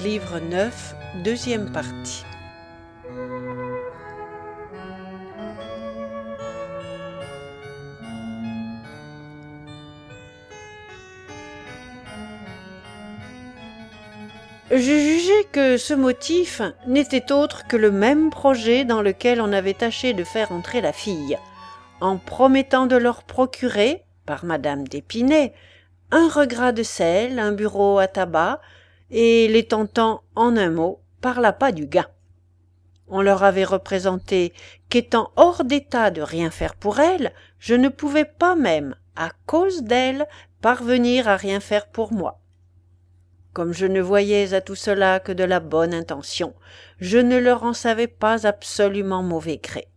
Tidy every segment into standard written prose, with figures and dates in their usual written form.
Livre 9, deuxième partie. Je jugeais que ce motif n'était autre que le même projet dans lequel on avait tâché de faire entrer la fille, en promettant de leur procurer, par madame d'Épinay, un regras de sel, un bureau à tabac, et les tentant, en un mot, par l'appât du gain. On leur avait représenté qu'étant hors d'état de rien faire pour elle, je ne pouvais pas même, à cause d'elle, parvenir à rien faire pour moi. Comme je ne voyais à tout cela que de la bonne intention, je ne leur en savais pas absolument mauvais gré.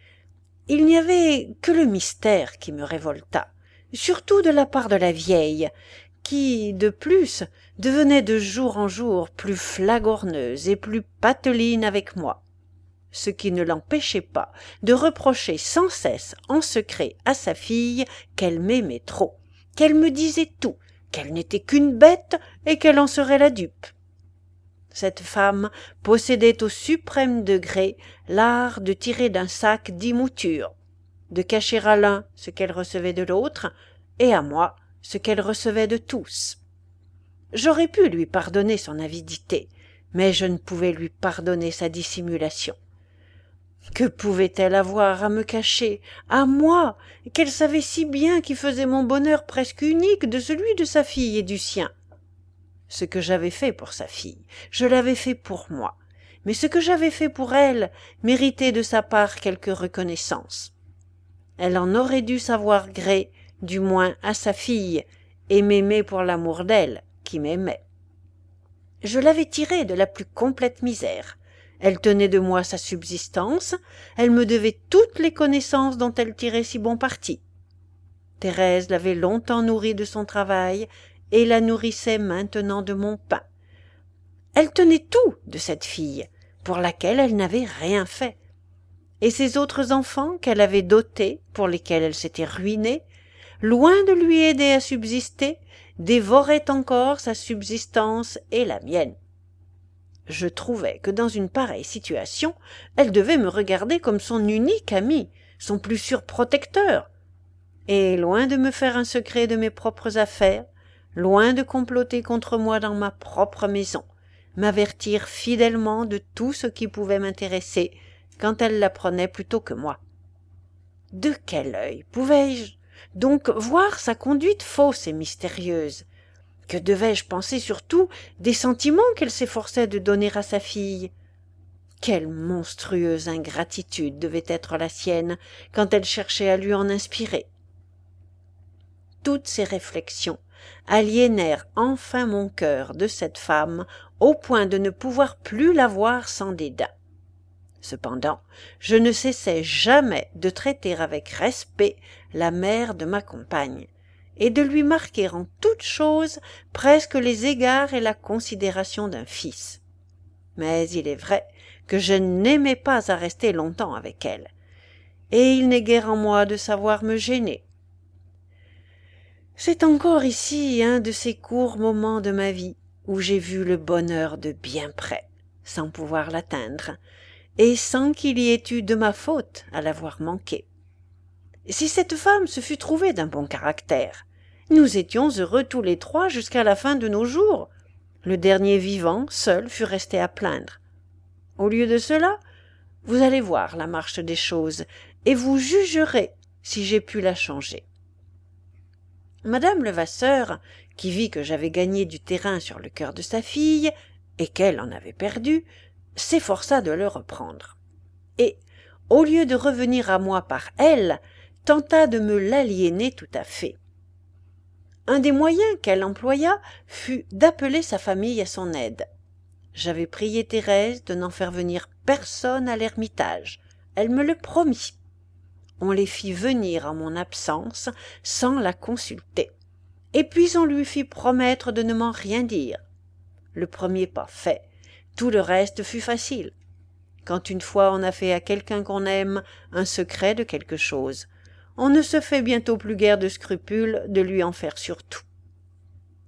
Il n'y avait que le mystère qui me révolta, surtout de la part de la vieille, qui, de plus, devenait de jour en jour plus flagorneuse et plus pateline avec moi, ce qui ne l'empêchait pas de reprocher sans cesse en secret à sa fille qu'elle m'aimait trop, qu'elle me disait tout, qu'elle n'était qu'une bête et qu'elle en serait la dupe. Cette femme possédait au suprême degré l'art de tirer d'un sac 10 moutures, de cacher à l'un ce qu'elle recevait de l'autre, et à moi ce qu'elle recevait de tous. J'aurais pu lui pardonner son avidité, mais je ne pouvais lui pardonner sa dissimulation. Que pouvait-elle avoir à me cacher, à moi, qu'elle savait si bien qui faisait mon bonheur presque unique de celui de sa fille et du sien? Ce que j'avais fait pour sa fille, je l'avais fait pour moi, mais ce que j'avais fait pour elle méritait de sa part quelque reconnaissance. Elle en aurait dû savoir gré, du moins à sa fille, et m'aimer pour l'amour d'elle, qui m'aimait. Je l'avais tirée de la plus complète misère. Elle tenait de moi sa subsistance, elle me devait toutes les connaissances dont elle tirait si bon parti. Thérèse l'avait longtemps nourrie de son travail, et la nourrissait maintenant de mon pain. Elle tenait tout de cette fille, pour laquelle elle n'avait rien fait. Et ses autres enfants qu'elle avait dotés, pour lesquels elle s'était ruinée, loin de lui aider à subsister, dévoraient encore sa subsistance et la mienne. Je trouvais que dans une pareille situation, elle devait me regarder comme son unique ami, son plus sûr protecteur. Et loin de me faire un secret de mes propres affaires, loin de comploter contre moi dans ma propre maison, m'avertir fidèlement de tout ce qui pouvait m'intéresser quand elle l'apprenait plutôt que moi. De quel œil pouvais-je donc voir sa conduite fausse et mystérieuse? Que devais-je penser surtout des sentiments qu'elle s'efforçait de donner à sa fille? Quelle monstrueuse ingratitude devait être la sienne quand elle cherchait à lui en inspirer! Toutes ces réflexions aliénèrent enfin mon cœur de cette femme au point de ne pouvoir plus la voir sans dédain. Cependant, je ne cessai jamais de traiter avec respect la mère de ma compagne, et de lui marquer en toute chose presque les égards et la considération d'un fils. Mais il est vrai que je n'aimais pas à rester longtemps avec elle, et il n'est guère en moi de savoir me gêner. C'est encore ici un de ces courts moments de ma vie où j'ai vu le bonheur de bien près, sans pouvoir l'atteindre, et sans qu'il y ait eu de ma faute à l'avoir manqué. Si cette femme se fût trouvée d'un bon caractère, nous étions heureux tous les trois jusqu'à la fin de nos jours. Le dernier vivant, seul, fut resté à plaindre. Au lieu de cela, vous allez voir la marche des choses, et vous jugerez si j'ai pu la changer. Madame Levasseur, qui vit que j'avais gagné du terrain sur le cœur de sa fille, et qu'elle en avait perdu, s'efforça de le reprendre. Et, au lieu de revenir à moi par elle, tenta de me l'aliéner tout à fait. Un des moyens qu'elle employa fut d'appeler sa famille à son aide. J'avais prié Thérèse de n'en faire venir personne à l'ermitage. Elle me le promit. On les fit venir en mon absence sans la consulter. Et puis on lui fit promettre de ne m'en rien dire. Le premier pas fait, tout le reste fut facile. Quand une fois on a fait à quelqu'un qu'on aime un secret de quelque chose, on ne se fait bientôt plus guère de scrupules de lui en faire surtout.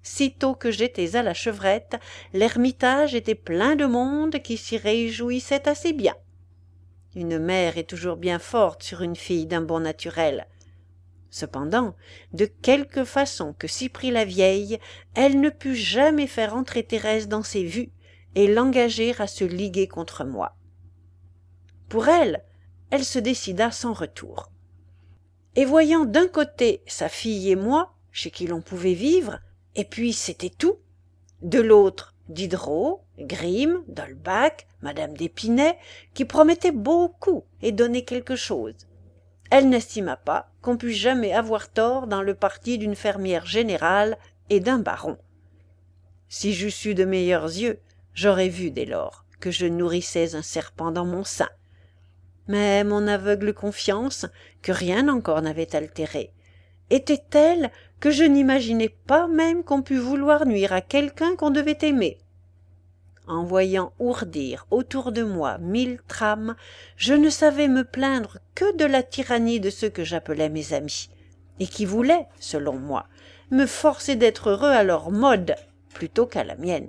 Sitôt que j'étais à la chevrette, l'ermitage était plein de monde qui s'y réjouissait assez bien. Une mère est toujours bien forte sur une fille d'un bon naturel. Cependant, de quelque façon que s'y prit la vieille, elle ne put jamais faire entrer Thérèse dans ses vues et l'engager à se liguer contre moi. Pour elle, elle se décida sans retour. Et voyant d'un côté sa fille et moi, chez qui l'on pouvait vivre, et puis c'était tout, de l'autre Diderot, Grimm, d'Holbach, madame d'Épinay, qui promettaient beaucoup et donnaient quelque chose, elle n'estima pas qu'on pût jamais avoir tort dans le parti d'une fermière générale et d'un baron. Si j'eusse eu de meilleurs yeux, j'aurais vu dès lors que je nourrissais un serpent dans mon sein. Mais mon aveugle confiance, que rien encore n'avait altérée, était telle que je n'imaginais pas même qu'on pût vouloir nuire à quelqu'un qu'on devait aimer. En voyant ourdir autour de moi 1000 trames, je ne savais me plaindre que de la tyrannie de ceux que j'appelais mes amis, et qui voulaient, selon moi, me forcer d'être heureux à leur mode plutôt qu'à la mienne.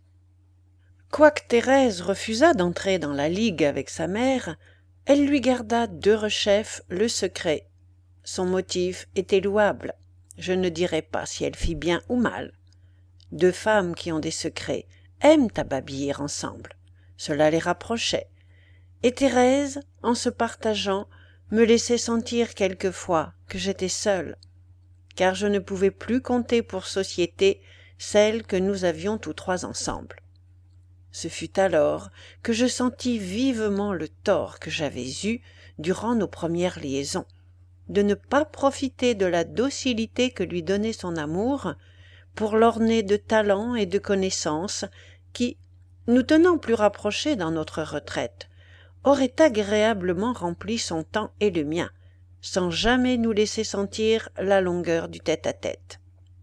Quoique Thérèse refusât d'entrer dans la ligue avec sa mère, elle lui garda d'Erechef le secret. Son motif était louable. Je ne dirai pas si elle fit bien ou mal. 2 femmes qui ont des secrets aiment à babiller ensemble. Cela les rapprochait. Et Thérèse, en se partageant, me laissait sentir quelquefois que j'étais seule, car je ne pouvais plus compter pour société celle que nous avions tous 3 ensemble. Ce fut alors que je sentis vivement le tort que j'avais eu durant nos premières liaisons, de ne pas profiter de la docilité que lui donnait son amour pour l'orner de talents et de connaissances qui, nous tenant plus rapprochés dans notre retraite, auraient agréablement rempli son temps et le mien, sans jamais nous laisser sentir la longueur du tête-à-tête.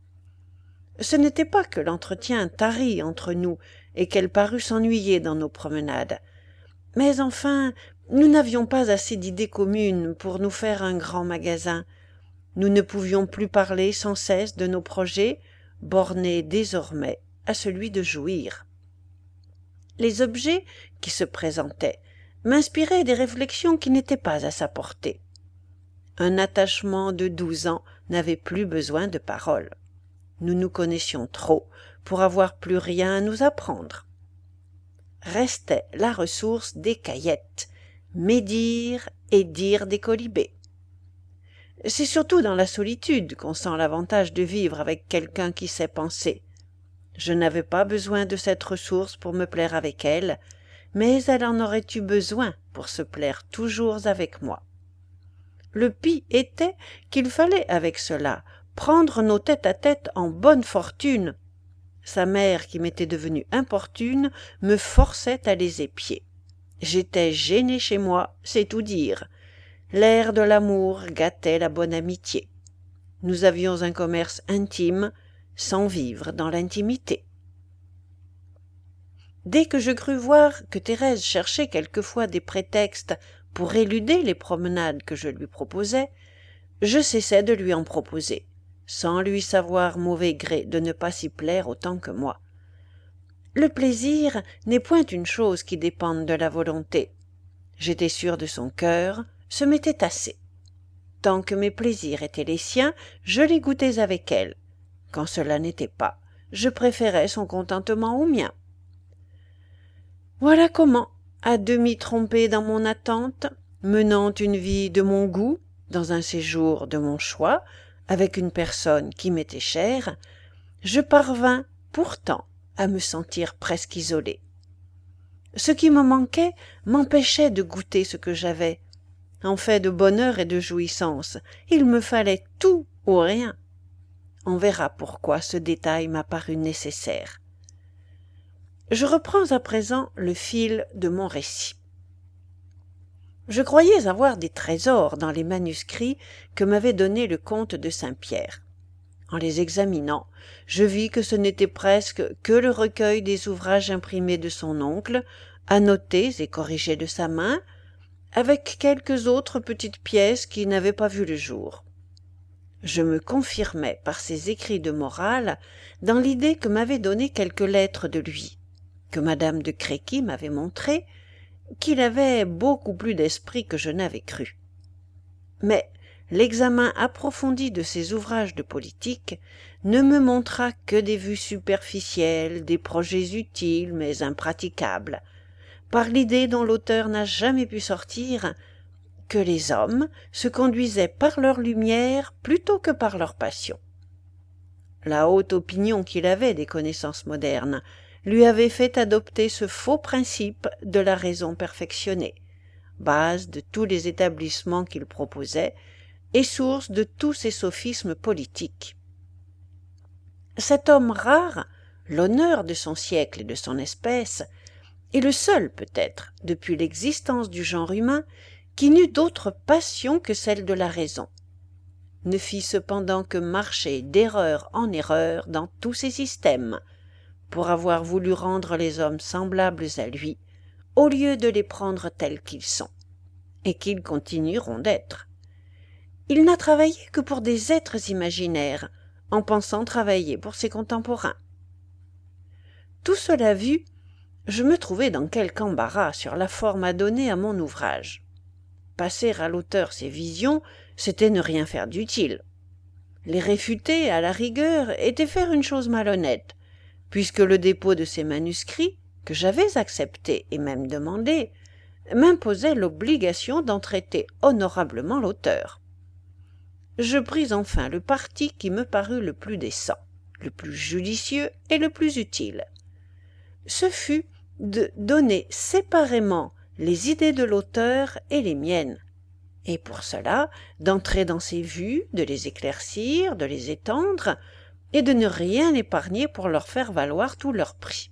Ce n'était pas que l'entretien tarit entre nous et qu'elle parut s'ennuyer dans nos promenades, mais enfin nous n'avions pas assez d'idées communes pour nous faire un grand magasin. Nous ne pouvions plus parler sans cesse de nos projets, bornés désormais à celui de jouir. Les objets qui se présentaient m'inspiraient des réflexions qui n'étaient pas à sa portée. Un attachement de 12 ans n'avait plus besoin de paroles. Nous nous connaissions trop pour avoir plus rien à nous apprendre. Restait la ressource des caillettes, médire et dire des colibés. C'est surtout dans la solitude qu'on sent l'avantage de vivre avec quelqu'un qui sait penser. Je n'avais pas besoin de cette ressource pour me plaire avec elle, mais elle en aurait eu besoin pour se plaire toujours avec moi. Le pis était qu'il fallait avec cela prendre nos tête-à-tête en bonne fortune. Sa mère, qui m'était devenue importune, me forçait à les épier. J'étais gêné chez moi, c'est tout dire. L'air de l'amour gâtait la bonne amitié. Nous avions un commerce intime, sans vivre dans l'intimité. Dès que je crus voir que Thérèse cherchait quelquefois des prétextes pour éluder les promenades que je lui proposais, je cessai de lui en proposer, sans lui savoir mauvais gré de ne pas s'y plaire autant que moi. Le plaisir n'est point une chose qui dépende de la volonté. J'étais sûr de son cœur, ce m'était assez. Tant que mes plaisirs étaient les siens, je les goûtais avec elle. Quand cela n'était pas, je préférais son contentement au mien. Voilà comment, à demi trompée dans mon attente, menant une vie de mon goût, dans un séjour de mon choix, avec une personne qui m'était chère, je parvins pourtant à me sentir presque isolée. Ce qui me manquait m'empêchait de goûter ce que j'avais. En fait de bonheur et de jouissance, il me fallait tout ou rien. On verra pourquoi ce détail m'a paru nécessaire. Je reprends à présent le fil de mon récit. Je croyais avoir des trésors dans les manuscrits que m'avait donnés le comte de Saint-Pierre. En les examinant, je vis que ce n'était presque que le recueil des ouvrages imprimés de son oncle, annotés et corrigés de sa main, avec quelques autres petites pièces qui n'avaient pas vu le jour. Je me confirmais par ses écrits de morale dans l'idée que m'avaient donnée quelques lettres de lui, que madame de Créquy m'avait montré, qu'il avait beaucoup plus d'esprit que je n'avais cru. Mais l'examen approfondi de ses ouvrages de politique ne me montra que des vues superficielles, des projets utiles mais impraticables, par l'idée dont l'auteur n'a jamais pu sortir, que les hommes se conduisaient par leur lumière plutôt que par leur passion. La haute opinion qu'il avait des connaissances modernes lui avait fait adopter ce faux principe de la raison perfectionnée, base de tous les établissements qu'il proposait et source de tous ses sophismes politiques. Cet homme rare, l'honneur de son siècle et de son espèce, est le seul peut-être, depuis l'existence du genre humain, qui n'eut d'autre passion que celle de la raison, ne fit cependant que marcher d'erreur en erreur dans tous ses systèmes, pour avoir voulu rendre les hommes semblables à lui, au lieu de les prendre tels qu'ils sont, et qu'ils continueront d'être. Il n'a travaillé que pour des êtres imaginaires, en pensant travailler pour ses contemporains. Tout cela vu, je me trouvai dans quelque embarras sur la forme à donner à mon ouvrage. Passer à l'auteur ses visions, c'était ne rien faire d'utile. Les réfuter, à la rigueur, était faire une chose malhonnête, puisque le dépôt de ces manuscrits, que j'avais accepté et même demandé, m'imposait l'obligation d'en traiter honorablement l'auteur. Je pris enfin le parti qui me parut le plus décent, le plus judicieux et le plus utile. Ce fut de donner séparément les idées de l'auteur et les miennes, et pour cela d'entrer dans ses vues, de les éclaircir, de les étendre, et de ne rien épargner pour leur faire valoir tout leur prix.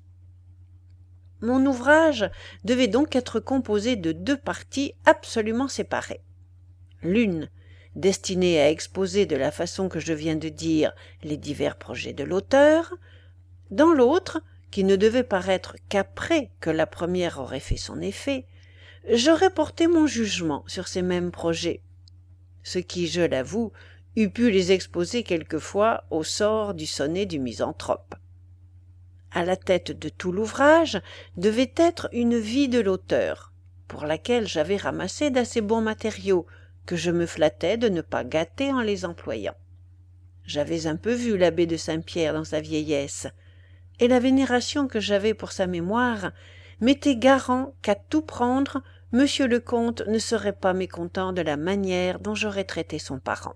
Mon ouvrage devait donc être composé de 2 parties absolument séparées. L'une, destinée à exposer de la façon que je viens de dire les divers projets de l'auteur, dans l'autre, qui ne devait paraître qu'après que la première aurait fait son effet, j'aurais porté mon jugement sur ces mêmes projets, ce qui, je l'avoue, eût pu les exposer quelquefois au sort du sonnet du misanthrope. À la tête de tout l'ouvrage devait être une vie de l'auteur, pour laquelle j'avais ramassé d'assez bons matériaux, que je me flattais de ne pas gâter en les employant. J'avais un peu vu l'abbé de Saint-Pierre dans sa vieillesse, et la vénération que j'avais pour sa mémoire m'était garant qu'à tout prendre, monsieur le comte ne serait pas mécontent de la manière dont j'aurais traité son parent.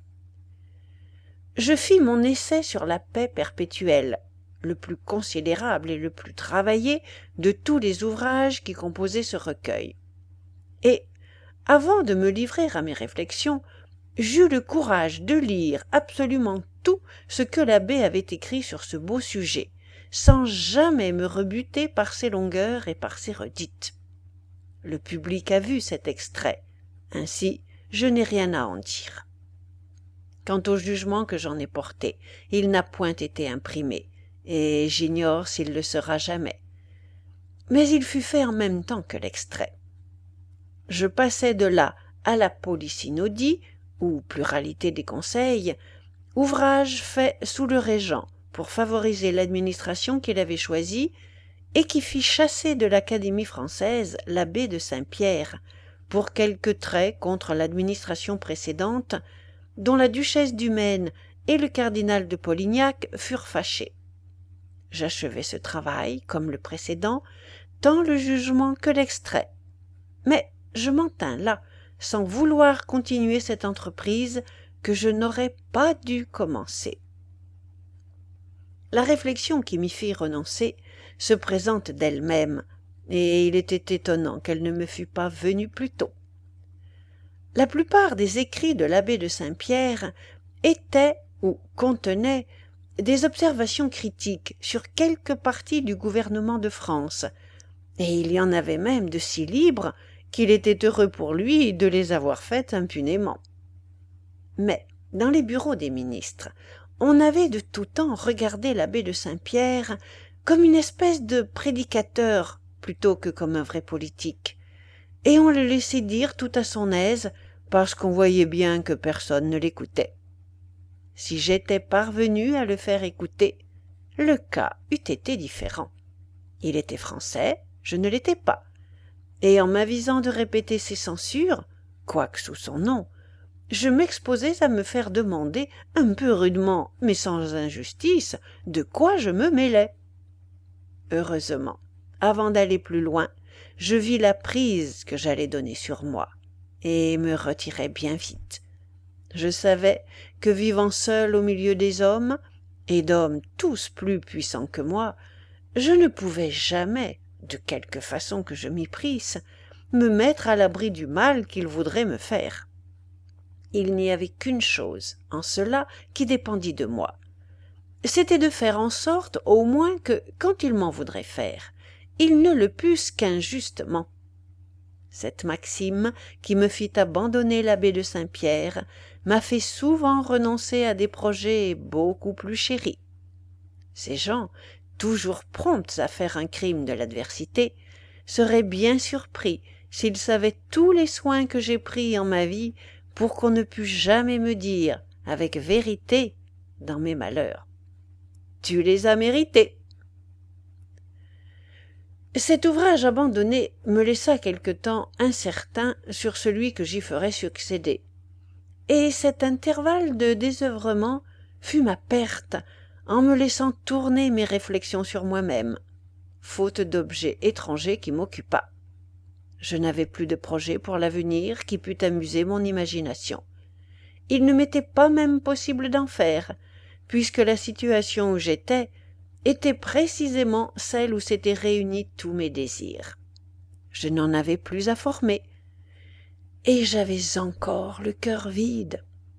Je fis mon essai sur la paix perpétuelle, le plus considérable et le plus travaillé de tous les ouvrages qui composaient ce recueil. Et, avant de me livrer à mes réflexions, j'eus le courage de lire absolument tout ce que l'abbé avait écrit sur ce beau sujet, sans jamais me rebuter par ses longueurs et par ses redites. Le public a vu cet extrait, ainsi je n'ai rien à en dire. Quant au jugement que j'en ai porté, il n'a point été imprimé, et j'ignore s'il le sera jamais. Mais il fut fait en même temps que l'extrait. Je passai de là à la Polysynodie, ou pluralité des conseils, ouvrage fait sous le régent pour favoriser l'administration qu'il avait choisie et qui fit chasser de l'Académie française l'abbé de Saint-Pierre pour quelques traits contre l'administration précédente dont la duchesse du Maine et le cardinal de Polignac furent fâchés. J'achevai ce travail, comme le précédent, tant le jugement que l'extrait. Mais je m'en tins là, sans vouloir continuer cette entreprise que je n'aurais pas dû commencer. La réflexion qui m'y fit renoncer se présente d'elle-même, et il était étonnant qu'elle ne me fût pas venue plus tôt. La plupart des écrits de l'abbé de Saint-Pierre étaient ou contenaient des observations critiques sur quelques parties du gouvernement de France, et il y en avait même de si libres qu'il était heureux pour lui de les avoir faites impunément. Mais dans les bureaux des ministres, on avait de tout temps regardé l'abbé de Saint-Pierre comme une espèce de prédicateur plutôt que comme un vrai politique, et on le laissait dire tout à son aise parce qu'on voyait bien que personne ne l'écoutait. si j'étais parvenu à le faire écouter, le cas eût été différent. Il était français, je ne l'étais pas, et en m'avisant de répéter ses censures, quoique sous son nom, je m'exposais à me faire demander, un peu rudement, mais sans injustice, de quoi je me mêlais. Heureusement, avant d'aller plus loin, je vis la prise que j'allais donner sur moi, et me retirai bien vite. Je savais que vivant seul au milieu des hommes, et d'hommes tous plus puissants que moi, je ne pouvais jamais, de quelque façon que je m'y prisse, me mettre à l'abri du mal qu'ils voudraient me faire. Il n'y avait qu'une chose, en cela, qui dépendît de moi. C'était de faire en sorte, au moins, que, quand ils m'en voudraient faire, ils ne le pussent qu'injustement. Cette maxime, qui me fit abandonner l'abbé de Saint-Pierre, m'a fait souvent renoncer à des projets beaucoup plus chéris. Ces gens, toujours prompts à faire un crime de l'adversité, seraient bien surpris s'ils savaient tous les soins que j'ai pris en ma vie pour qu'on ne pût jamais me dire, avec vérité, dans mes malheurs: tu les as mérités. Cet ouvrage abandonné me laissa quelque temps incertain sur celui que j'y ferais succéder, et cet intervalle de désœuvrement fut ma perte en me laissant tourner mes réflexions sur moi-même, faute d'objet étranger qui m'occupât. Je n'avais plus de projet pour l'avenir qui pût amuser mon imagination. Il ne m'était pas même possible d'en faire, puisque la situation où j'étais était précisément celle où s'étaient réunis tous mes désirs. Je n'en avais plus à former, et j'avais encore le cœur vide.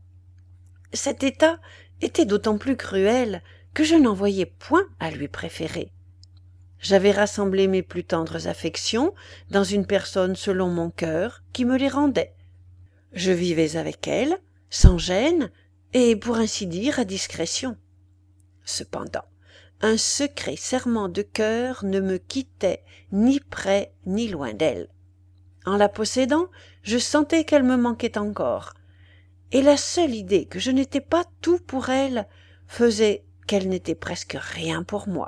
Cet état était d'autant plus cruel que je n'en voyais point à lui préférer. J'avais rassemblé mes plus tendres affections dans une personne selon mon cœur qui me les rendait. Je vivais avec elle, sans gêne, et pour ainsi dire à discrétion. Cependant, un secret serrement de cœur ne me quittait ni près ni loin d'elle. En la possédant, je sentais qu'elle me manquait encore, et la seule idée que je n'étais pas tout pour elle faisait qu'elle n'était presque rien pour moi.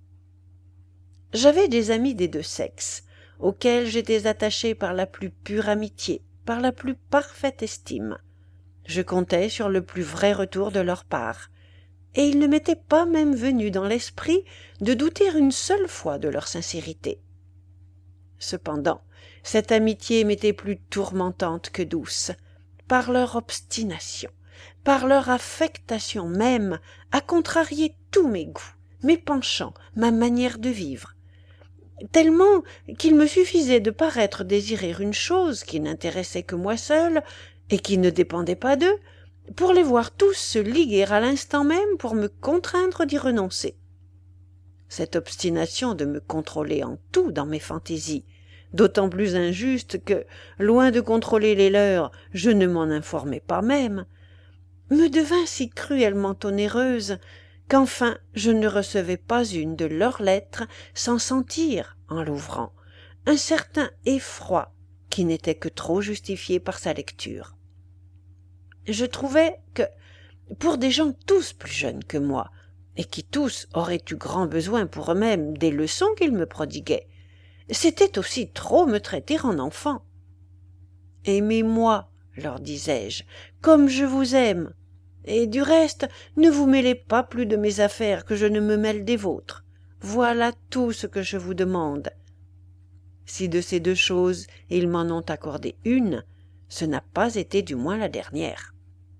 J'avais des amis des deux sexes, auxquels j'étais attaché par la plus pure amitié, par la plus parfaite estime. Je comptais sur le plus vrai retour de leur part, et il ne m'était pas même venu dans l'esprit de douter une seule fois de leur sincérité. Cependant, cette amitié m'était plus tourmentante que douce, par leur obstination, par leur affectation même à contrarier tous mes goûts, mes penchants, ma manière de vivre, tellement qu'il me suffisait de paraître désirer une chose qui n'intéressait que moi seul et qui ne dépendait pas d'eux, pour les voir tous se liguer à l'instant même pour me contraindre d'y renoncer. Cette obstination de me contrôler en tout dans mes fantaisies, d'autant plus injuste que, loin de contrôler les leurs, je ne m'en informais pas même, me devint si cruellement onéreuse qu'enfin je ne recevais pas une de leurs lettres sans sentir, en l'ouvrant, un certain effroi qui n'était que trop justifié par sa lecture. Je trouvais que, pour des gens tous plus jeunes que moi, et qui tous auraient eu grand besoin pour eux-mêmes des leçons qu'ils me prodiguaient, c'était aussi trop me traiter en enfant. « Aimez-moi, leur disais-je, comme je vous aime, et du reste, ne vous mêlez pas plus de mes affaires que je ne me mêle des vôtres. Voilà tout ce que je vous demande. » Si de ces deux choses ils m'en ont accordé une, ce n'a pas été du moins la dernière.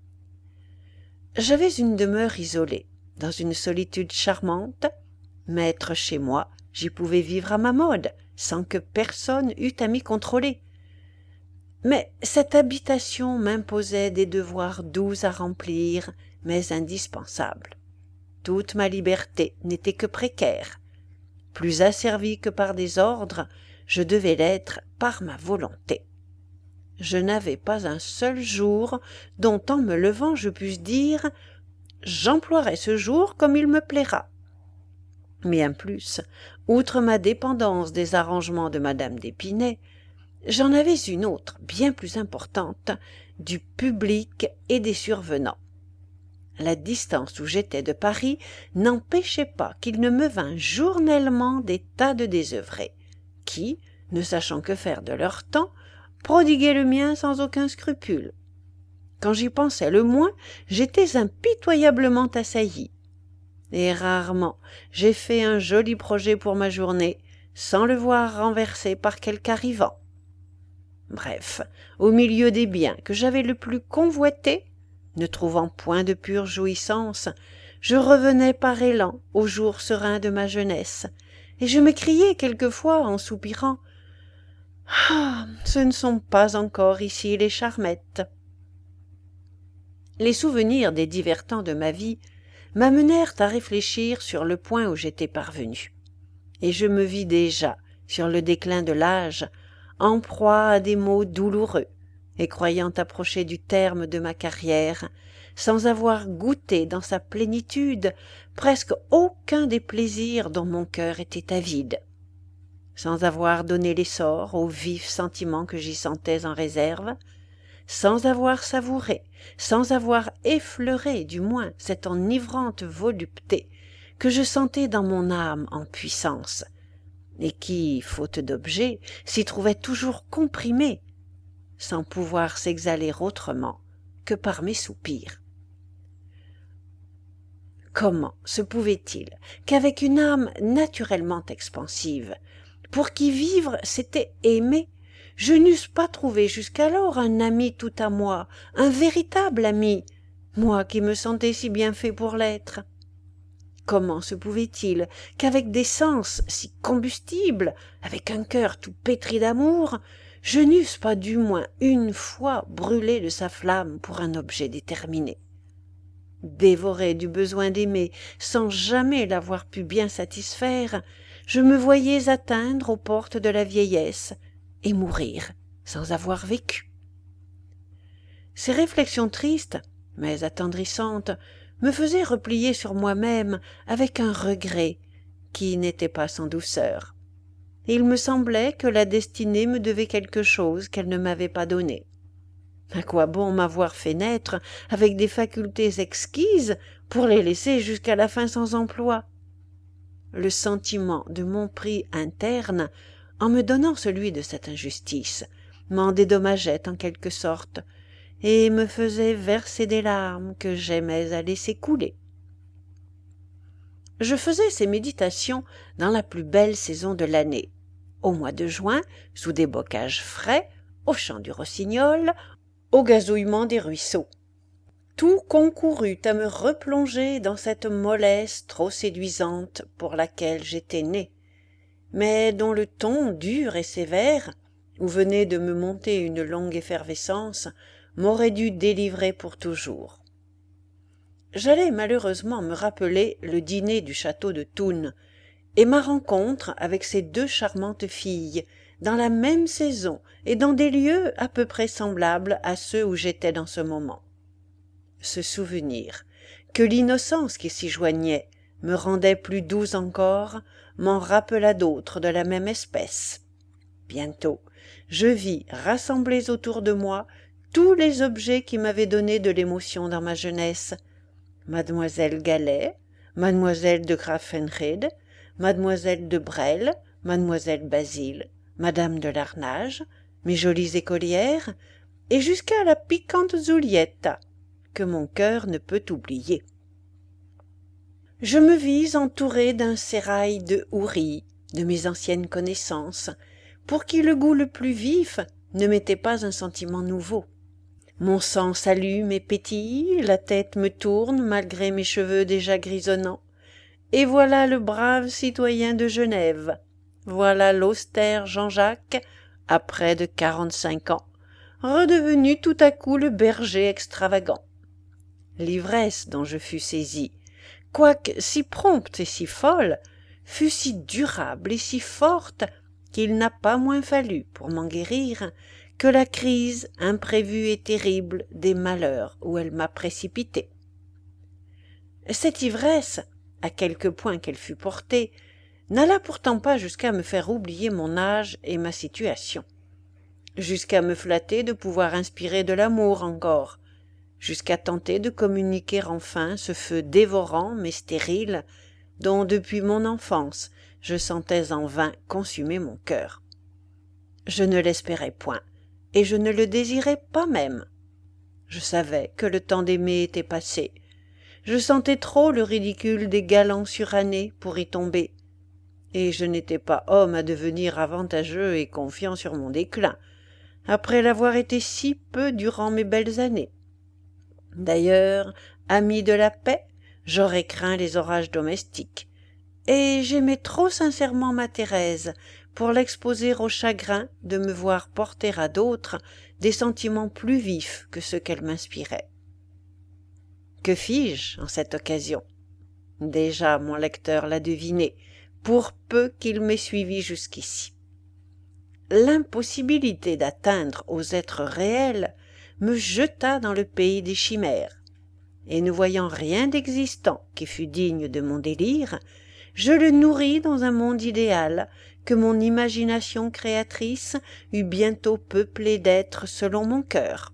J'avais une demeure isolée, dans une solitude charmante. Maître chez moi, j'y pouvais vivre à ma mode, sans que personne eût à m'y contrôler. Mais cette habitation m'imposait des devoirs doux à remplir, mais indispensables. Toute ma liberté n'était que précaire. Plus asservie que par des ordres, je devais l'être par ma volonté. Je n'avais pas un seul jour dont en me levant je pusse dire « j'emploierai ce jour comme il me plaira ». Bien plus, outre ma dépendance des arrangements de madame d'Épinay, j'en avais une autre, bien plus importante, du public et des survenants. la distance où j'étais de Paris n'empêchait pas qu'il ne me vînt journellement des tas de désœuvrés, qui, ne sachant que faire de leur temps, prodiguaient le mien sans aucun scrupule. Quand j'y pensais le moins, j'étais impitoyablement assailli. Et rarement j'ai fait un joli projet pour ma journée, sans le voir renversé par quelque arrivant. Bref, au milieu des biens que j'avais le plus convoités, ne trouvant point de pure jouissance, je revenais par élan aux jours sereins de ma jeunesse, et je m'écriais quelquefois en soupirant « Ah, ce ne sont pas encore ici les Charmettes !» Les souvenirs des divers temps de ma vie m'amenèrent à réfléchir sur le point où j'étais parvenu, et je me vis déjà, sur le déclin de l'âge, en proie à des maux douloureux, et croyant approcher du terme de ma carrière, sans avoir goûté dans sa plénitude presque aucun des plaisirs dont mon cœur était avide, sans avoir donné l'essor aux vifs sentiments que j'y sentais en réserve, sans avoir savouré, sans avoir effleuré du moins cette enivrante volupté que je sentais dans mon âme en puissance, et qui, faute d'objet, s'y trouvait toujours comprimée, sans pouvoir s'exhaler autrement que par mes soupirs. Comment se pouvait-il qu'avec une âme naturellement expansive, pour qui vivre c'était aimer, je n'eusse pas trouvé jusqu'alors un ami tout à moi, un véritable ami, moi qui me sentais si bien fait pour l'être? Comment se pouvait-il qu'avec des sens si combustibles, avec un cœur tout pétri d'amour, je n'eusse pas du moins une fois brûlé de sa flamme pour un objet déterminé? Dévoré du besoin d'aimer, sans jamais l'avoir pu bien satisfaire, je me voyais atteindre aux portes de la vieillesse et mourir sans avoir vécu. Ces réflexions tristes, mais attendrissantes, me faisaient replier sur moi-même avec un regret qui n'était pas sans douceur. Il me semblait que la destinée me devait quelque chose qu'elle ne m'avait pas donné. À quoi bon m'avoir fait naître avec des facultés exquises pour les laisser jusqu'à la fin sans emploi? Le sentiment de mon prix interne, en me donnant celui de cette injustice, m'en dédommageait en quelque sorte, et me faisait verser des larmes que j'aimais à laisser couler. Je faisais ces méditations dans la plus belle saison de l'année, au mois de juin, sous des bocages frais, au chant du rossignol, au gazouillement des ruisseaux. Tout concourut à me replonger dans cette mollesse trop séduisante pour laquelle j'étais né, mais dont le ton dur et sévère, où venait de me monter une longue effervescence, m'aurait dû délivrer pour toujours. J'allais malheureusement me rappeler le dîner du château de Thun, et ma rencontre avec ces deux charmantes filles, dans la même saison et dans des lieux à peu près semblables à ceux où j'étais dans ce moment. Ce souvenir, que l'innocence qui s'y joignait me rendait plus doux encore, m'en rappela d'autres de la même espèce. Bientôt, je vis rassemblés autour de moi tous les objets qui m'avaient donné de l'émotion dans ma jeunesse. Mademoiselle Gallet, Mademoiselle de Graffenried, Mademoiselle de Bresle, Mademoiselle Basile, Madame de Larnage, mes jolies écolières, et jusqu'à la piquante Zulietta, que mon cœur ne peut oublier. Je me vis entouré d'un sérail de houris, de mes anciennes connaissances, pour qui le goût le plus vif ne m'était pas un sentiment nouveau. Mon sang s'allume et pétille, la tête me tourne malgré mes cheveux déjà grisonnants, et voilà le brave citoyen de Genève, voilà l'austère Jean-Jacques, à près de 45 ans, redevenu tout à coup le berger extravagant. L'ivresse dont je fus saisi, quoique si prompte et si folle, fut si durable et si forte qu'il n'a pas moins fallu, pour m'en guérir, que la crise imprévue et terrible des malheurs où elle m'a précipité. Cette ivresse, à quelque point qu'elle fût portée, n'alla pourtant pas jusqu'à me faire oublier mon âge et ma situation, jusqu'à me flatter de pouvoir inspirer de l'amour encore, jusqu'à tenter de communiquer enfin ce feu dévorant mais stérile, dont depuis mon enfance je sentais en vain consumer mon cœur. Je ne l'espérais point, et je ne le désirais pas même. Je savais que le temps d'aimer était passé. Je sentais trop le ridicule des galants surannés pour y tomber, et je n'étais pas homme à devenir avantageux et confiant sur mon déclin, après l'avoir été si peu durant mes belles années. D'ailleurs, ami de la paix, j'aurais craint les orages domestiques, et j'aimais trop sincèrement ma Thérèse pour l'exposer au chagrin de me voir porter à d'autres des sentiments plus vifs que ceux qu'elle m'inspirait. Que fis-je en cette occasion? Déjà mon lecteur l'a deviné, pour peu qu'il m'ait suivi jusqu'ici. L'impossibilité d'atteindre aux êtres réels me jeta dans le pays des chimères, et ne voyant rien d'existant qui fût digne de mon délire, je le nourris dans un monde idéal que mon imagination créatrice eut bientôt peuplé d'êtres selon mon cœur.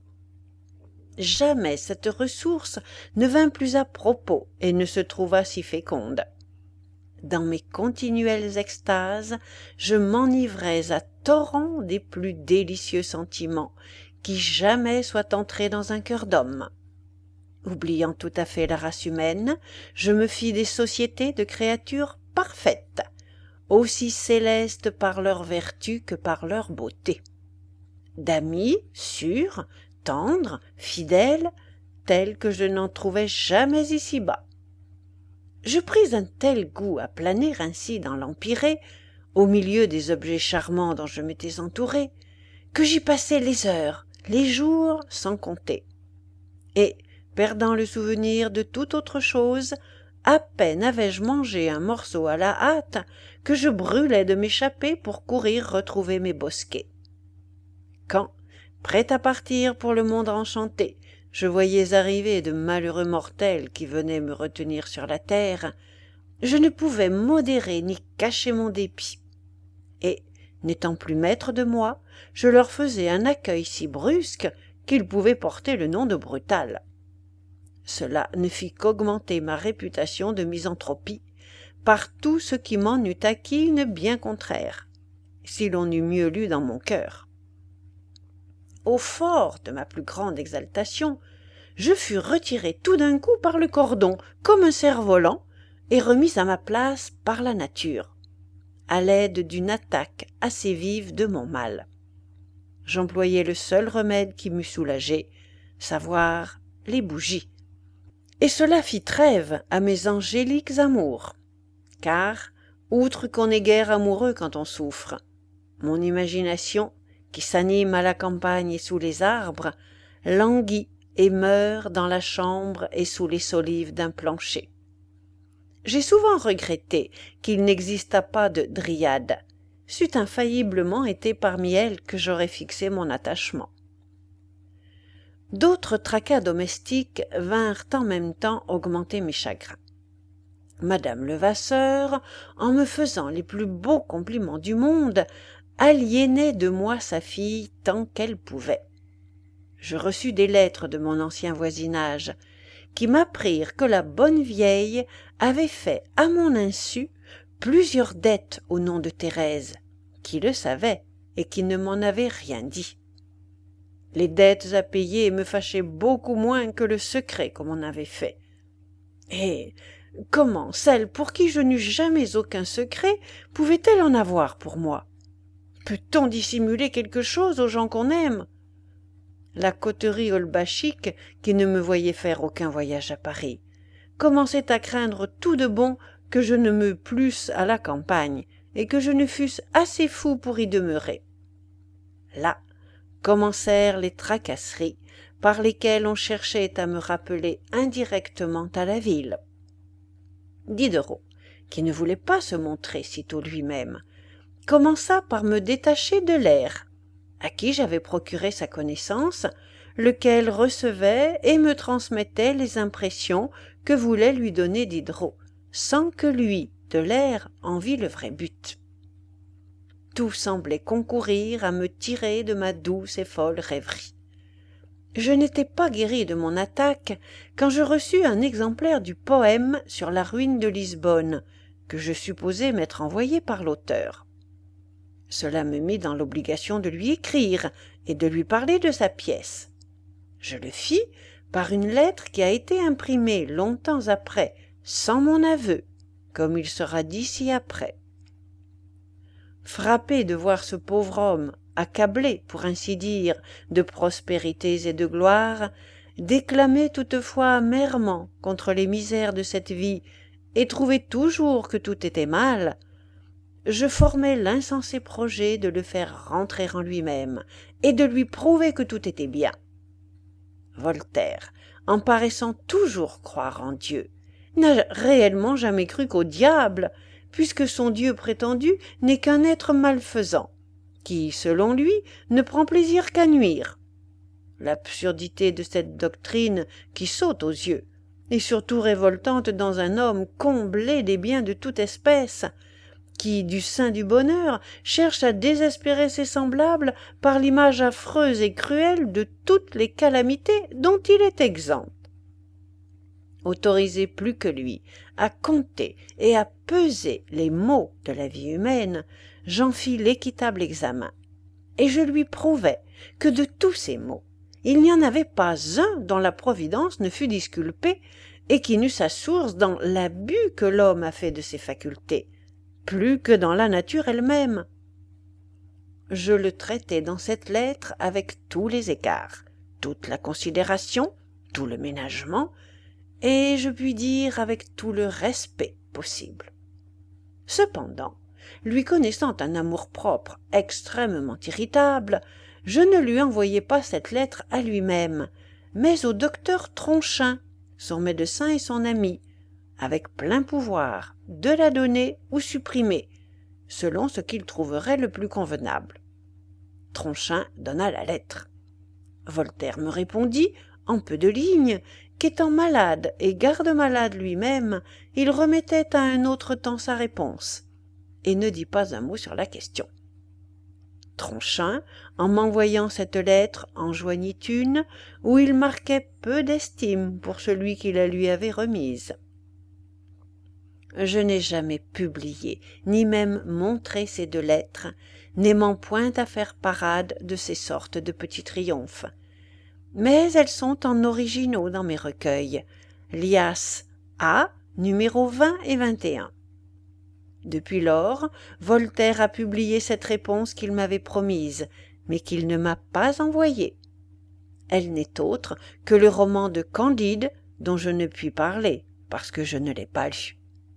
Jamais cette ressource ne vint plus à propos et ne se trouva si féconde. Dans mes continuelles extases, je m'enivrais à torrents des plus délicieux sentiments qui jamais soient entrés dans un cœur d'homme. Oubliant tout à fait la race humaine, je me fis des sociétés de créatures parfaites, aussi célestes par leur vertu que par leur beauté. D'amis sûrs, tendres, fidèles, tels que je n'en trouvais jamais ici-bas. Je pris un tel goût à planer ainsi dans l'empyrée, au milieu des objets charmants dont je m'étais entouré, que j'y passai les heures, les jours sans compter. Et, perdant le souvenir de toute autre chose, à peine avais-je mangé un morceau à la hâte que je brûlais de m'échapper pour courir retrouver mes bosquets. Quand, prêt à partir pour le monde enchanté, je voyais arriver de malheureux mortels qui venaient me retenir sur la terre, je ne pouvais modérer ni cacher mon dépit. Et, n'étant plus maître de moi, je leur faisais un accueil si brusque qu'il pouvait porter le nom de brutal. Cela ne fit qu'augmenter ma réputation de misanthropie par tout ce qui m'en eût acquis une bien contraire, si l'on eût mieux lu dans mon cœur. Au fort de ma plus grande exaltation, je fus retiré tout d'un coup par le cordon, comme un cerf-volant, et remis à ma place par la nature, à l'aide d'une attaque assez vive de mon mal. J'employai le seul remède qui m'eût soulagé, savoir les bougies. Et cela fit trêve à mes angéliques amours, car, outre qu'on n'est guère amoureux quand on souffre, mon imagination, qui s'anime à la campagne et sous les arbres, languit et meurt dans la chambre et sous les solives d'un plancher. J'ai souvent regretté qu'il n'existât pas de dryade, c'eût infailliblement été parmi elles que j'aurais fixé mon attachement. D'autres tracas domestiques vinrent en même temps augmenter mes chagrins. Madame Levasseur, en me faisant les plus beaux compliments du monde, aliénait de moi sa fille tant qu'elle pouvait. Je reçus des lettres de mon ancien voisinage, qui m'apprirent que la bonne vieille avait fait, à mon insu, plusieurs dettes au nom de Thérèse, qui le savait et qui ne m'en avait rien dit. Les dettes à payer me fâchaient beaucoup moins que le secret qu'on m'en avait fait. Et comment celle pour qui je n'eus jamais aucun secret pouvait-elle en avoir pour moi? Peut-on dissimuler quelque chose aux gens qu'on aime? La coterie olbachique, qui ne me voyait faire aucun voyage à Paris, commençait à craindre tout de bon que je ne me plusse à la campagne et que je ne fusse assez fou pour y demeurer. Là commencèrent les tracasseries par lesquelles on cherchait à me rappeler indirectement à la ville. Diderot, qui ne voulait pas se montrer sitôt lui-même, commença par me détacher de l'air, à qui j'avais procuré sa connaissance, lequel recevait et me transmettait les impressions que voulait lui donner Diderot, sans que lui, de l'air, en vît le vrai but. Tout semblait concourir à me tirer de ma douce et folle rêverie. Je n'étais pas guéri de mon attaque quand je reçus un exemplaire du poème sur la ruine de Lisbonne, que je supposais m'être envoyé par l'auteur. Cela me mit dans l'obligation de lui écrire et de lui parler de sa pièce. Je le fis par une lettre qui a été imprimée longtemps après, sans mon aveu, comme il sera dit ci-après. Frappé de voir ce pauvre homme, accablé, pour ainsi dire, de prospérités et de gloire, déclamer toutefois amèrement contre les misères de cette vie, et trouver toujours que tout était mal, je formai l'insensé projet de le faire rentrer en lui-même, et de lui prouver que tout était bien. Voltaire, en paraissant toujours croire en Dieu, n'a réellement jamais cru qu'au diable, puisque son Dieu prétendu n'est qu'un être malfaisant, qui, selon lui, ne prend plaisir qu'à nuire. L'absurdité de cette doctrine qui saute aux yeux, et surtout révoltante dans un homme comblé des biens de toute espèce, qui, du sein du bonheur, cherche à désespérer ses semblables par l'image affreuse et cruelle de toutes les calamités dont il est exempt. Autorisé plus que lui à compter et à peser les maux de la vie humaine, j'en fis l'équitable examen, et je lui prouvai que de tous ces maux, il n'y en avait pas un dont la providence ne fût disculpée et qui n'eût sa source dans l'abus que l'homme a fait de ses facultés, plus que dans la nature elle-même. Je le traitai dans cette lettre avec tous les égards, toute la considération, tout le ménagement, et je puis dire avec tout le respect possible. Cependant, lui connaissant un amour-propre extrêmement irritable, je ne lui envoyai pas cette lettre à lui-même, mais au docteur Tronchin, son médecin et son ami, avec plein pouvoir de la donner ou supprimer, selon ce qu'il trouverait le plus convenable. Tronchin donna la lettre. Voltaire me répondit, en peu de lignes, qu'étant malade et garde-malade lui-même, il remettait à un autre temps sa réponse, et ne dit pas un mot sur la question. Tronchin, en m'envoyant cette lettre, en joignit une où il marquait peu d'estime pour celui qui la lui avait remise. Je n'ai jamais publié, ni même montré ces deux lettres, n'aimant point à faire parade de ces sortes de petits triomphes. Mais elles sont en originaux dans mes recueils, lias A, numéros 20 et 21. Depuis lors, Voltaire a publié cette réponse qu'il m'avait promise, mais qu'il ne m'a pas envoyée. Elle n'est autre que le roman de Candide, dont je ne puis parler, parce que je ne l'ai pas lu.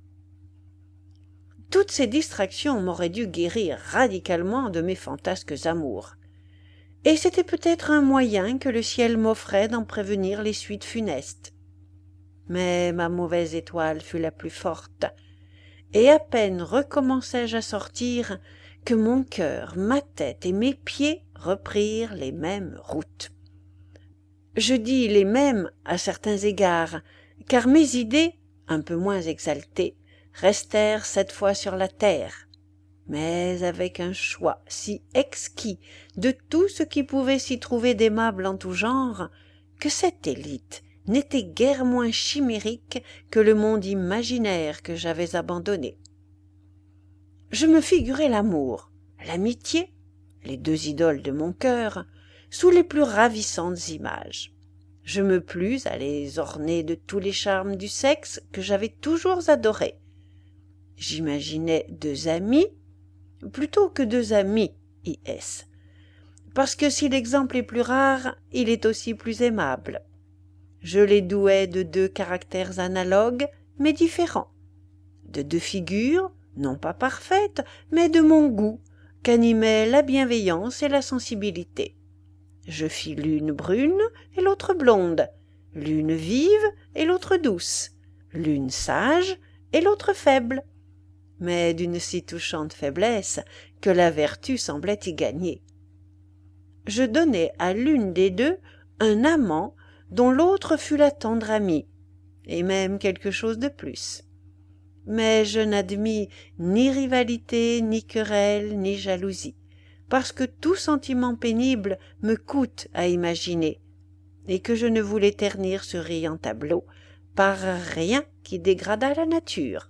Toutes ces distractions m'auraient dû guérir radicalement de mes fantasques amours. Et c'était peut-être un moyen que le ciel m'offrait d'en prévenir les suites funestes. Mais ma mauvaise étoile fut la plus forte, et à peine recommençai-je à sortir que mon cœur, ma tête et mes pieds reprirent les mêmes routes. Je dis les mêmes à certains égards, car mes idées, un peu moins exaltées, restèrent cette fois sur la terre, mais avec un choix si exquis de tout ce qui pouvait s'y trouver d'aimable en tout genre, que cette élite n'était guère moins chimérique que le monde imaginaire que j'avais abandonné. Je me figurais l'amour, l'amitié, les deux idoles de mon cœur, sous les plus ravissantes images. Je me plus à les orner de tous les charmes du sexe que j'avais toujours adorés. J'imaginais deux amis, plutôt que deux amis, I.S., parce que si l'exemple est plus rare, il est aussi plus aimable. Je les douais de deux caractères analogues, mais différents, de deux figures, non pas parfaites, mais de mon goût, qu'animaient la bienveillance et la sensibilité. Je fis l'une brune et l'autre blonde, l'une vive et l'autre douce, l'une sage et l'autre faible, mais d'une si touchante faiblesse que la vertu semblait y gagner. Je donnai à l'une des deux un amant dont l'autre fut la tendre amie, et même quelque chose de plus. Mais je n'admis ni rivalité, ni querelle, ni jalousie, parce que tout sentiment pénible me coûte à imaginer, et que je ne voulais ternir ce riant tableau par rien qui dégradât la nature.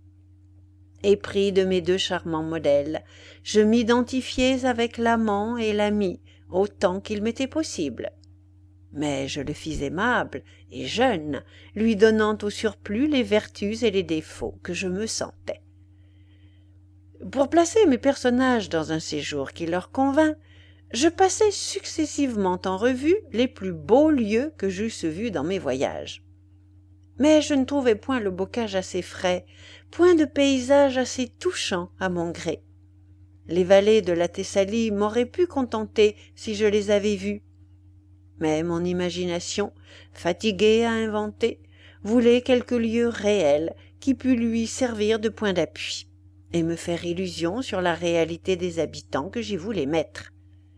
Épris de mes deux charmants modèles, je m'identifiais avec l'amant et l'ami autant qu'il m'était possible. Mais je le fis aimable et jeune, lui donnant au surplus les vertus et les défauts que je me sentais. Pour placer mes personnages dans un séjour qui leur convint, je passai successivement en revue les plus beaux lieux que j'eusse vus dans mes voyages. Mais je ne trouvais point le bocage assez frais, point de paysage assez touchant à mon gré. Les vallées de la Thessalie m'auraient pu contenter si je les avais vues. Mais mon imagination, fatiguée à inventer, voulait quelques lieux réels qui pût lui servir de point d'appui, et me faire illusion sur la réalité des habitants que j'y voulais mettre.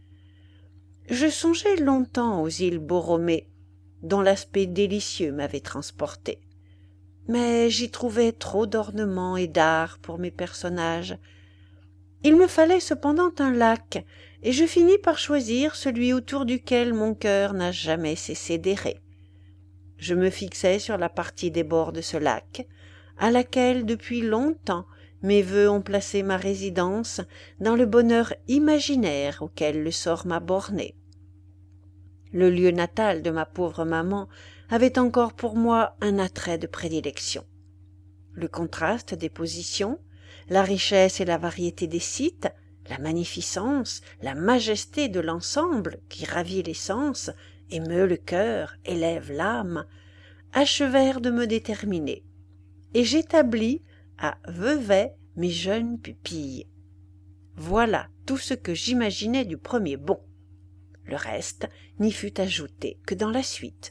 Je songeai longtemps aux îles Borromée, dont l'aspect délicieux m'avait transporté. Mais j'y trouvais trop d'ornements et d'art pour mes personnages. Il me fallait cependant un lac, et je finis par choisir celui autour duquel mon cœur n'a jamais cessé d'errer. Je me fixai sur la partie des bords de ce lac, à laquelle depuis longtemps mes vœux ont placé ma résidence dans le bonheur imaginaire auquel le sort m'a borné. Le lieu natal de ma pauvre maman avait encore pour moi un attrait de prédilection. Le contraste des positions, la richesse et la variété des sites, la magnificence, la majesté de l'ensemble qui ravit les sens, émeut le cœur, élève l'âme, achevèrent de me déterminer, et j'établis à Vevey mes jeunes pupilles. Voilà tout ce que j'imaginais du premier bond. Le reste n'y fut ajouté que dans la suite.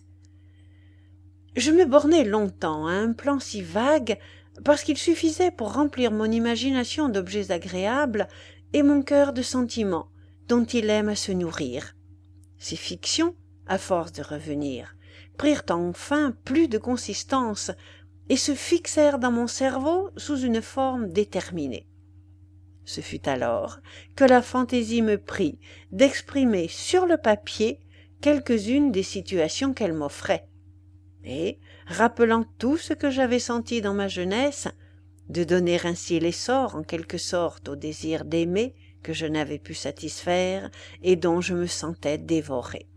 Je me bornai longtemps à un plan si vague parce qu'il suffisait pour remplir mon imagination d'objets agréables et mon cœur de sentiments dont il aime à se nourrir. Ces fictions, à force de revenir, prirent enfin plus de consistance et se fixèrent dans mon cerveau sous une forme déterminée. Ce fut alors que la fantaisie me prit d'exprimer sur le papier quelques-unes des situations qu'elle m'offrait, et, rappelant tout ce que j'avais senti dans ma jeunesse, de donner ainsi l'essor en quelque sorte au désir d'aimer que je n'avais pu satisfaire et dont je me sentais dévoré.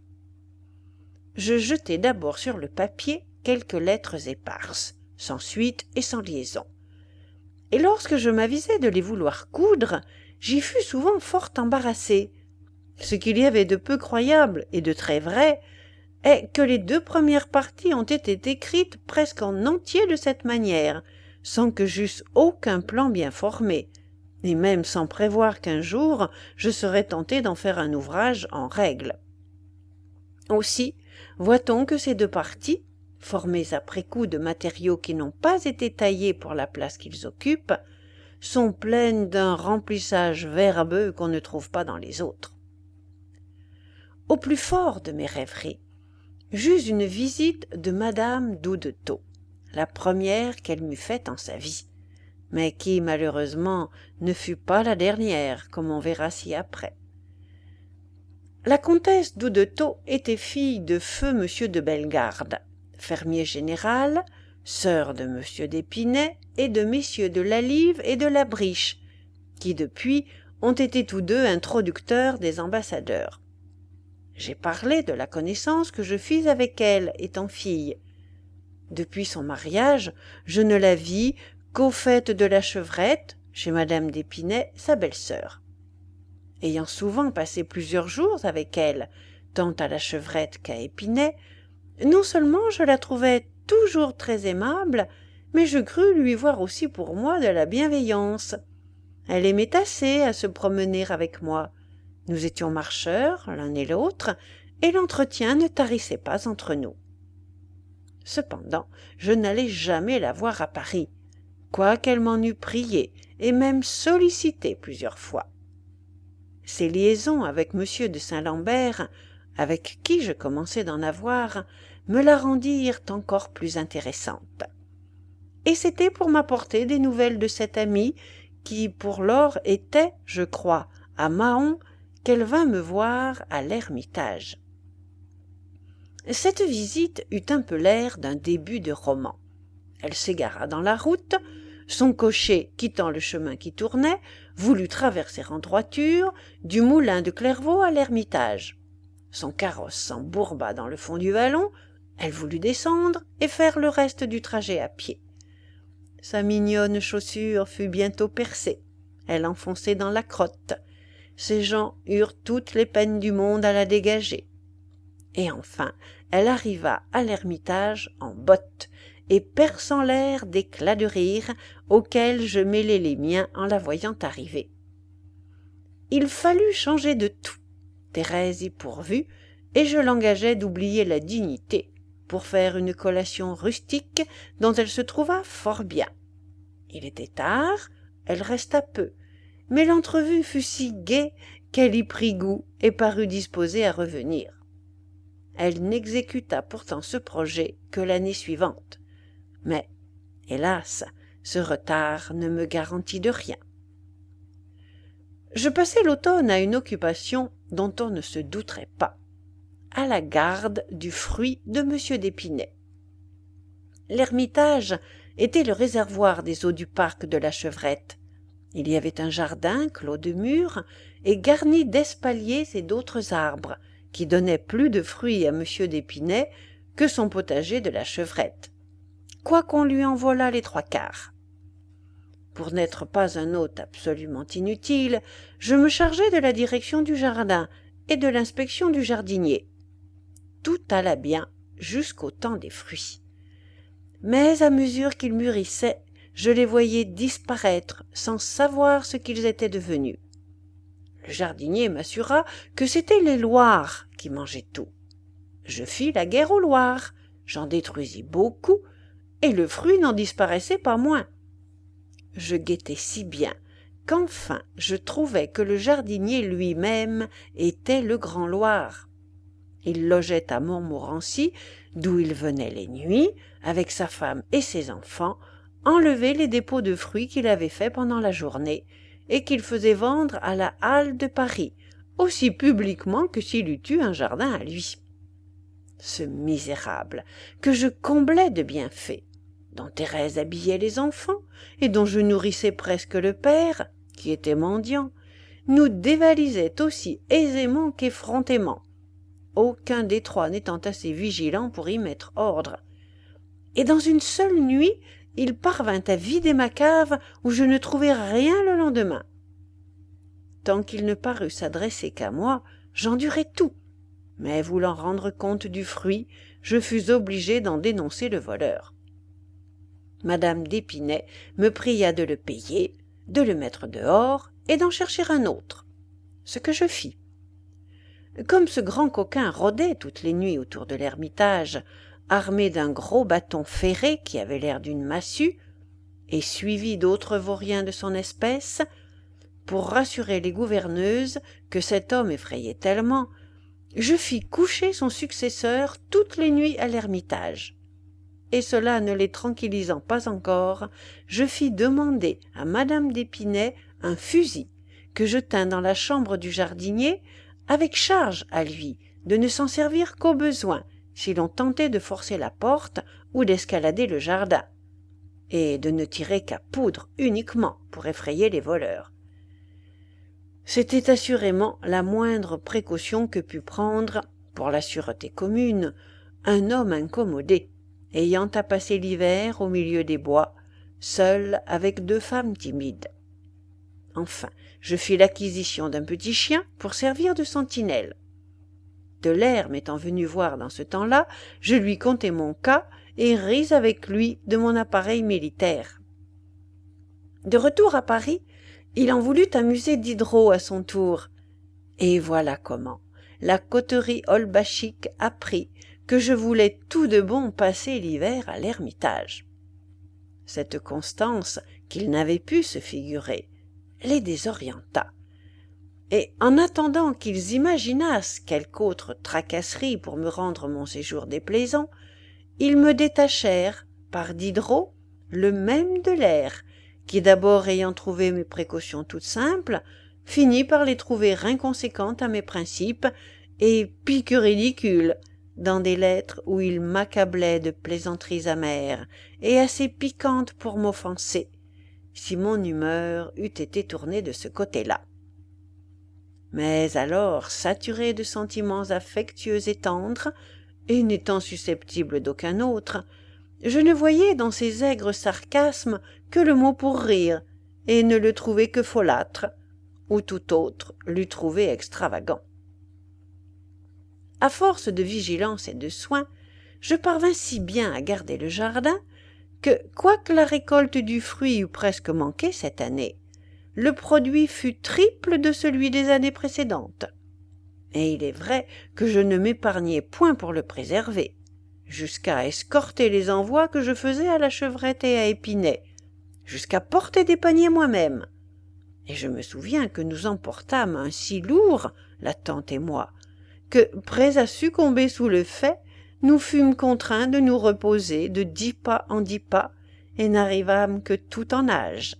Je jetai d'abord sur le papier quelques lettres éparses, sans suite et sans liaison. Et lorsque je m'avisai de les vouloir coudre, j'y fus souvent fort embarrassé. Ce qu'il y avait de peu croyable et de très vrai est que les 2 premières parties ont été écrites presque en entier de cette manière, sans que j'eusse aucun plan bien formé, et même sans prévoir qu'un jour je serais tenté d'en faire un ouvrage en règle. Aussi voit-on que ces 2 parties, formées après coup de matériaux qui n'ont pas été taillés pour la place qu'ils occupent, sont pleines d'un remplissage verbeux qu'on ne trouve pas dans les autres. Au plus fort de mes rêveries, j'eus une visite de madame d'Houdetot, la première qu'elle m'eût faite en sa vie, mais qui malheureusement ne fut pas la dernière, comme on verra ci-après. La comtesse d'Houdetot était fille de feu monsieur de Bellegarde, fermier général, sœur de monsieur d'Épinay et de messieurs de Lalive et de la Briche, qui depuis ont été tous 2 introducteurs des ambassadeurs. J'ai parlé de la connaissance que je fis avec elle, étant fille. Depuis son mariage, je ne la vis qu'aux fêtes de la Chevrette, chez madame d'Épinay, sa belle-sœur. Ayant souvent passé plusieurs jours avec elle, tant à la Chevrette qu'à Épinay, non seulement je la trouvais toujours très aimable, mais je crus lui voir aussi pour moi de la bienveillance. Elle aimait assez à se promener avec moi. Nous étions marcheurs, l'un et l'autre, et l'entretien ne tarissait pas entre nous. Cependant, je n'allai jamais la voir à Paris, quoiqu'elle m'en eût prié et même sollicité plusieurs fois. Ses liaisons avec monsieur de Saint-Lambert, avec qui je commençais d'en avoir, me la rendirent encore plus intéressante. Et c'était pour m'apporter des nouvelles de cette amie qui, pour lors, était, je crois, à Mahon, qu'elle vint me voir à l'Ermitage. Cette visite eut un peu l'air d'un début de roman. Elle s'égara dans la route, son cocher, quittant le chemin qui tournait, voulut traverser en droiture du moulin de Clairvaux à l'Ermitage. Son carrosse s'embourba dans le fond du vallon, elle voulut descendre et faire le reste du trajet à pied. Sa mignonne chaussure fut bientôt percée, elle enfonçait dans la crotte. Ses gens eurent toutes les peines du monde à la dégager. Et enfin, elle arriva à l'Ermitage en bottes et perçant l'air d'éclats de rire auxquels je mêlai les miens en la voyant arriver. Il fallut changer de tout. Thérèse y pourvut, et je l'engageai d'oublier la dignité pour faire une collation rustique dont elle se trouva fort bien. Il était tard, elle resta peu, mais l'entrevue fut si gaie qu'elle y prit goût et parut disposée à revenir. Elle n'exécuta pourtant ce projet que l'année suivante. Mais, hélas, ce retard ne me garantit de rien. Je passai l'automne à une occupation dont on ne se douterait pas, à la garde du fruit de M. d'Épinay. L'Ermitage était le réservoir des eaux du parc de la Chevrette. Il y avait un jardin clos de murs et garni d'espaliers et d'autres arbres, qui donnaient plus de fruits à M. d'Épinay que son potager de la Chevrette, quoiqu'on lui en volât les trois quarts. Pour n'être pas un hôte absolument inutile, je me chargeai de la direction du jardin et de l'inspection du jardinier. Tout alla bien jusqu'au temps des fruits. Mais à mesure qu'ils mûrissaient, je les voyais disparaître sans savoir ce qu'ils étaient devenus. Le jardinier m'assura que c'étaient les loirs qui mangeaient tout. Je fis la guerre aux loirs, j'en détruisis beaucoup, et le fruit n'en disparaissait pas moins. Je guettais si bien qu'enfin je trouvai que le jardinier lui-même était le Grand Loir. Il logeait à Montmorency, d'où il venait les nuits, avec sa femme et ses enfants, enlever les dépôts de fruits qu'il avait faits pendant la journée, et qu'il faisait vendre à la halle de Paris, aussi publiquement que s'il eût eu un jardin à lui. Ce misérable, que je comblais de bienfaits, dont Thérèse habillait les enfants, et dont je nourrissais presque le père, qui était mendiant, nous dévalisait aussi aisément qu'effrontément, aucun des trois n'étant assez vigilant pour y mettre ordre. Et dans une seule nuit, il parvint à vider ma cave où je ne trouvai rien le lendemain. Tant qu'il ne parut s'adresser qu'à moi, j'endurai tout, mais voulant rendre compte du fruit, je fus obligé d'en dénoncer le voleur. Madame d'Épinay me pria de le payer, de le mettre dehors et d'en chercher un autre, ce que je fis. Comme ce grand coquin rôdait toutes les nuits autour de l'Ermitage, armé d'un gros bâton ferré qui avait l'air d'une massue, et suivi d'autres vauriens de son espèce, pour rassurer les gouverneuses que cet homme effrayait tellement, je fis coucher son successeur toutes les nuits à l'Ermitage. Et cela ne les tranquillisant pas encore, je fis demander à madame d'Épinay un fusil que je tins dans la chambre du jardinier, avec charge à lui de ne s'en servir qu'au besoin, si l'on tentait de forcer la porte ou d'escalader le jardin, et de ne tirer qu'à poudre uniquement pour effrayer les voleurs. C'était assurément la moindre précaution que put prendre, pour la sûreté commune, un homme incommodé, ayant à passer l'hiver au milieu des bois, seul avec deux femmes timides. Enfin, je fis l'acquisition d'un petit chien pour servir de sentinelle. De l'air m'étant venu voir dans ce temps-là, je lui contai mon cas et ris avec lui de mon appareil militaire. De retour à Paris, il en voulut amuser Diderot à son tour. Et voilà comment la coterie olbachique apprit que je voulais tout de bon passer l'hiver à l'Ermitage. Cette constance qu'il n'avait pu se figurer les désorienta. Et en attendant qu'ils imaginassent quelque autre tracasserie pour me rendre mon séjour déplaisant, ils me détachèrent, par Diderot, le même de l'air, qui d'abord ayant trouvé mes précautions toutes simples, finit par les trouver inconséquentes à mes principes et pis que ridicules, dans des lettres où il m'accablait de plaisanteries amères et assez piquantes pour m'offenser, si mon humeur eût été tournée de ce côté-là. Mais alors, saturé de sentiments affectueux et tendres, et n'étant susceptible d'aucun autre, je ne voyais dans ces aigres sarcasmes que le mot pour rire, et ne le trouvais que folâtre, ou tout autre l'eût trouvé extravagant. À force de vigilance et de soin, je parvins si bien à garder le jardin que, quoique la récolte du fruit eût presque manqué cette année, le produit fut triple de celui des années précédentes. Et il est vrai que je ne m'épargnai point pour le préserver, jusqu'à escorter les envois que je faisais à la Chevrette et à Épinay, jusqu'à porter des paniers moi-même. Et je me souviens que nous emportâmes un si lourd, la tante et moi, que, prêts à succomber sous le fait, nous fûmes contraints de nous reposer de 10 pas en 10 pas, et n'arrivâmes que tout en nage.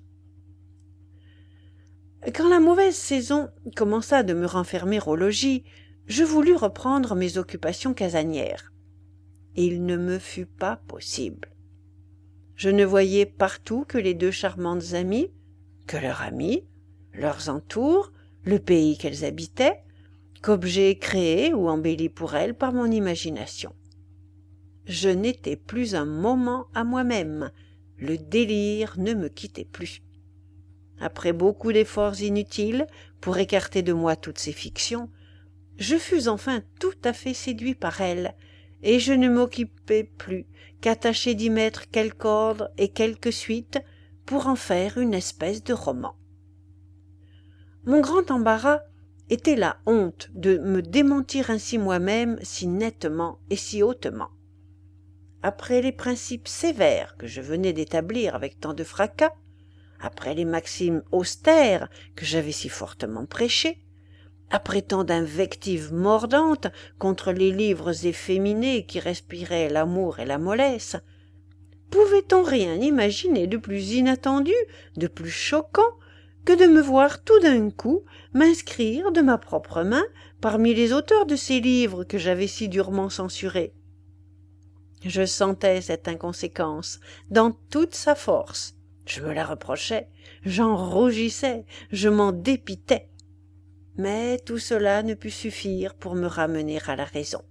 Quand la mauvaise saison commença de me renfermer au logis, je voulus reprendre mes occupations casanières. Il ne me fut pas possible. Je ne voyais partout que les 2 charmantes amies, que leur ami, leurs entours, le pays qu'elles habitaient, qu'objets créés ou embellis pour elles par mon imagination. Je n'étais plus un moment à moi-même, le délire ne me quittait plus. Après beaucoup d'efforts inutiles pour écarter de moi toutes ces fictions, je fus enfin tout à fait séduit par elles, et je ne m'occupais plus qu'à tâcher d'y mettre quelque ordre et quelque suite pour en faire une espèce de roman. Mon grand embarras était la honte de me démentir ainsi moi-même si nettement et si hautement. Après les principes sévères que je venais d'établir avec tant de fracas, après les maximes austères que j'avais si fortement prêchées, après tant d'invectives mordantes contre les livres efféminés qui respiraient l'amour et la mollesse, pouvait-on rien imaginer de plus inattendu, de plus choquant, que de me voir tout d'un coup m'inscrire de ma propre main parmi les auteurs de ces livres que j'avais si durement censurés? Je sentais cette inconséquence dans toute sa force. Je me la reprochais, j'en rougissais, je m'en dépitais. Mais tout cela ne put suffire pour me ramener à la raison.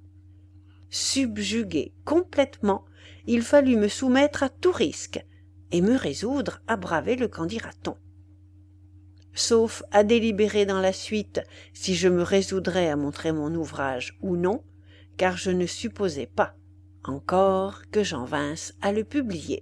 Subjugué complètement, il fallut me soumettre à tout risque et me résoudre à braver le qu'en dira-t-on. Sauf à délibérer dans la suite si je me résoudrais à montrer mon ouvrage ou non, car je ne supposais pas encore que j'en vinsse à le publier.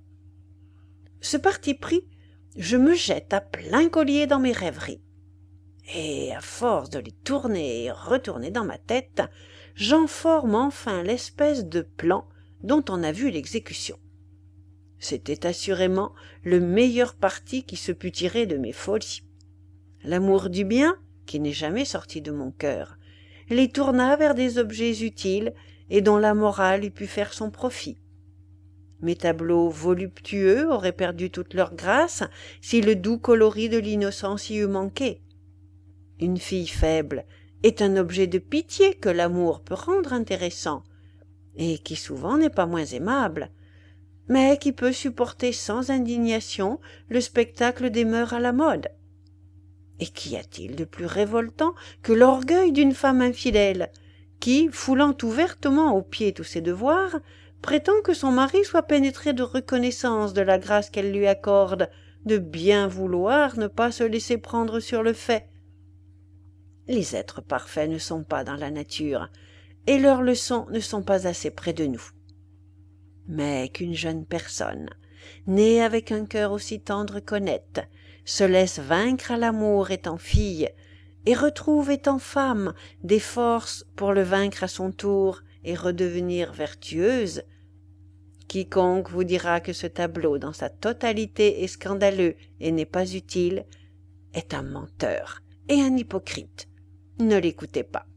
Ce parti pris, je me jette à plein collier dans mes rêveries. Et à force de les tourner et retourner dans ma tête, j'en forme enfin l'espèce de plan dont on a vu l'exécution. C'était assurément le meilleur parti qui se pût tirer de mes folies. L'amour du bien, qui n'est jamais sorti de mon cœur, les tourna vers des objets utiles et dont la morale eût pu faire son profit. Mes tableaux voluptueux auraient perdu toute leur grâce si le doux coloris de l'innocence y eût manqué. Une fille faible est un objet de pitié que l'amour peut rendre intéressant, et qui souvent n'est pas moins aimable, mais qui peut supporter sans indignation le spectacle des mœurs à la mode. Et qu'y a-t-il de plus révoltant que l'orgueil d'une femme infidèle, qui, foulant ouvertement aux pieds tous ses devoirs, prétend que son mari soit pénétré de reconnaissance de la grâce qu'elle lui accorde, de bien vouloir ne pas se laisser prendre sur le fait. Les êtres parfaits ne sont pas dans la nature, et leurs leçons ne sont pas assez près de nous. Mais qu'une jeune personne, née avec un cœur aussi tendre qu'honnête, se laisse vaincre à l'amour étant fille, et retrouve étant femme des forces pour le vaincre à son tour et redevenir vertueuse, quiconque vous dira que ce tableau dans sa totalité est scandaleux et n'est pas utile, est un menteur et un hypocrite. Ne l'écoutez pas.